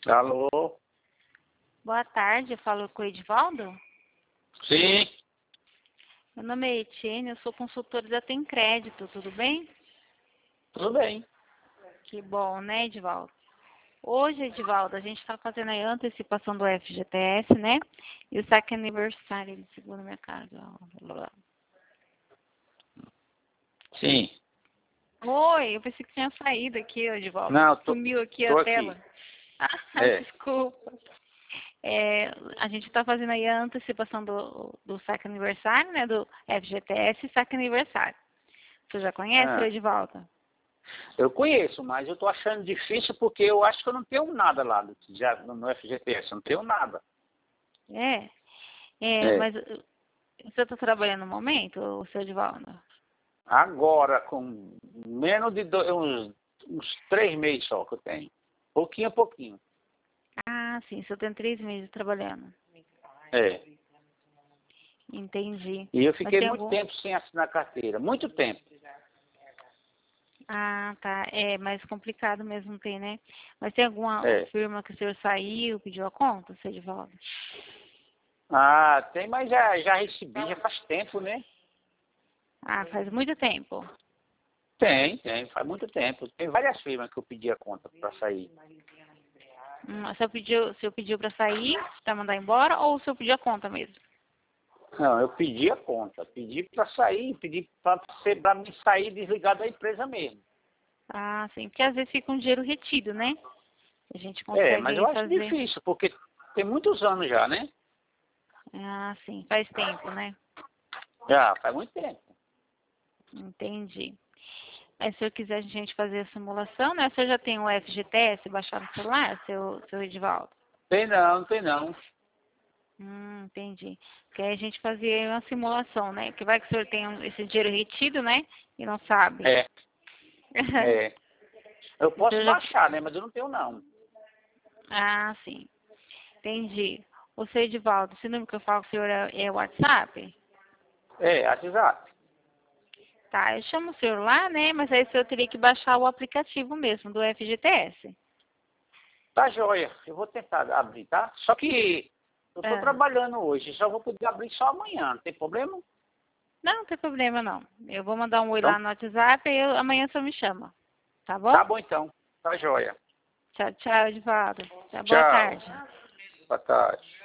Alô? Boa tarde, eu falo com o Edivaldo. Sim, Meu nome é Etienne, eu sou consultora da Tem Crédito, tudo bem? tudo bem. Que bom, né, Edivaldo? Hoje, Edivaldo, a gente está fazendo aí a antecipação do FGTS, né? E o saque aniversário, ele segura minha casa. Sim. Oi, eu pensei que tinha saído aqui, Edivaldo. Não, Sumiu aqui tô a aqui. tela. Ah, É. desculpa. A gente está fazendo aí a antecipação do saque aniversário, né? Do FGTS e saque aniversário. Você já conhece, Ah, Edivaldo? eu conheço, mas eu tô achando difícil porque eu acho que eu não tenho nada lá já no FGTS, eu não tenho nada. É, É. mas você está trabalhando no momento, o seu Edivaldo? Agora, com menos de uns 3 meses só que eu tenho. Pouquinho a pouquinho. Ah, sim, você tem 3 meses trabalhando. É. Entendi. E eu Mas fiquei tem muito algum... tempo sem assinar carteira. Muito tempo. Ah, tá. É mais complicado mesmo tem, né? Mas tem alguma É. firma que o senhor saiu, pediu a conta, seu Edivaldo? Ah, tem, mas já recebi, já faz tempo, né? Ah, faz muito tempo. Tem, faz muito tempo. Tem várias firmas que eu pedi a conta para sair. O senhor pediu para sair, para mandar embora, ou o senhor pediu a conta mesmo? Não, eu pedi a conta, pedi para sair, pedi para me sair desligado da empresa mesmo. Ah, sim, porque às vezes fica um dinheiro retido, né? A gente É, consegue mas aí eu acho fazer. difícil, porque tem muitos anos já, né? Ah, sim, faz tempo, né? Já, faz muito tempo. Entendi. Aí, se o senhor quiser a gente fazer a simulação, né? O senhor já tem o FGTS baixado no celular, seu Edivaldo? Tem não, não tem não. Entendi. Porque aí a gente fazia uma simulação, né? Que vai que o senhor tem esse dinheiro retido, né? E não sabe. É, é. Eu O posso senhor já... baixar, né? Mas eu não tenho não. Ah, sim. Entendi. O seu Edivaldo, esse número que eu falo com o senhor é o WhatsApp? É, WhatsApp. Tá, eu chamo o senhor lá, né? Mas aí o senhor teria que baixar o aplicativo mesmo do FGTS. Tá joia, eu vou tentar abrir, tá? Só que eu estou Ah, trabalhando hoje, só vou poder abrir só amanhã, não tem problema? não tem problema não. Eu vou mandar um oi Então, lá no WhatsApp e amanhã o senhor me chama. Tá tá bom? bom então. Tá joia. Tchau, tchau, Edivaldo. Boa Tchau. tarde. Boa tarde.